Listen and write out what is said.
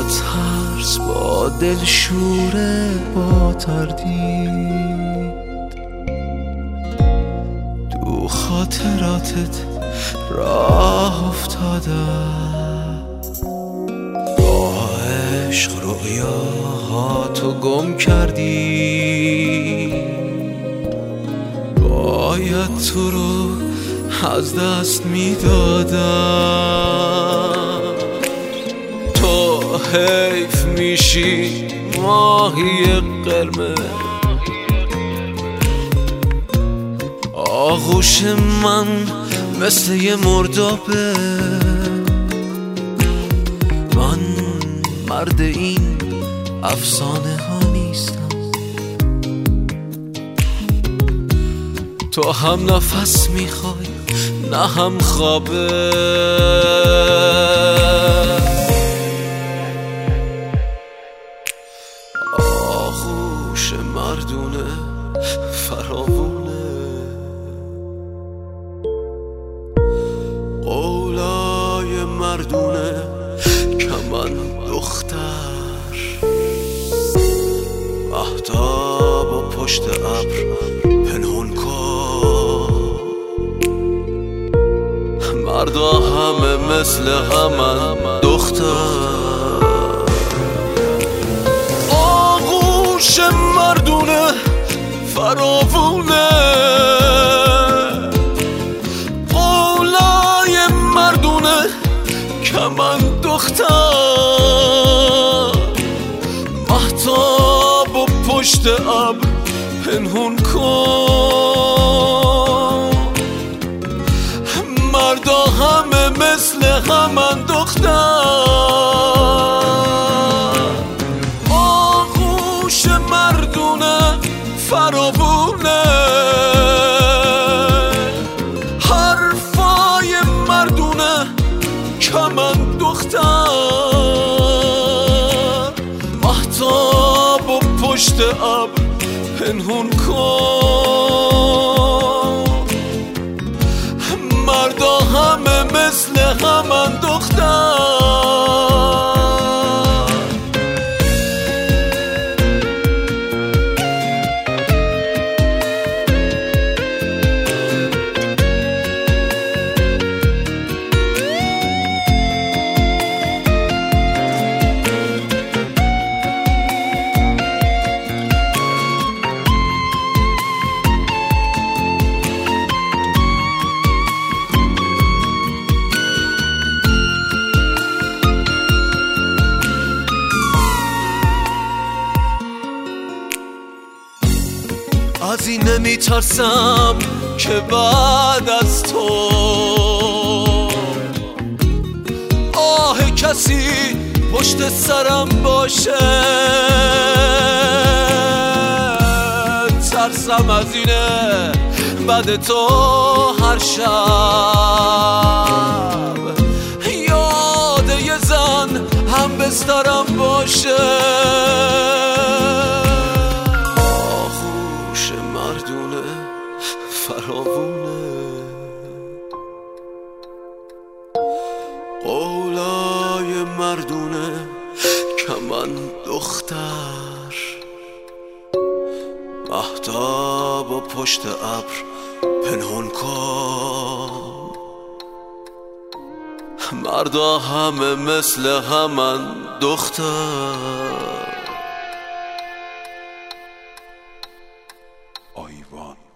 ترس، با دلشوره، با تردید تو خاطراتت راه افتادم. با عشق رویاهاتو گم کردی، باید تو رو از دست میدادم. تو حیف میشی ماهی قرمز، آغوش من مثل یه مردابه. من مرد این افسانه ها نیستم. تو هم نفس میخوای نه هم خوابه. آغوش مردونه فراوونه، قولای مردونه کمن دختر. مهتاب و پشت ابر پنهون کن، مردا همه مثل همن دختر. آغوش مردونه فراوونه، قولای مردونه کمن دختر. مهتاب و پشت ابر پنهون کن، مردا همه مثل همن دختر. آغوش مردونه فراوونه، حرفای مردونه کمن دختر. مهتاب و پشت ابر پنهون کن، مردا همه مثل همن دختر. از این نمیترسم که بعد از تو آه کسی پشت سرم باشه. ترسم از اینه بعد تو هر شب یاد یه زن هم بسترم باشه. فراوونه، قولای مردونه کمن دختر. مهتاب و پشت ابر پنهون کن، مردا همه مثل همن دختر. آیوان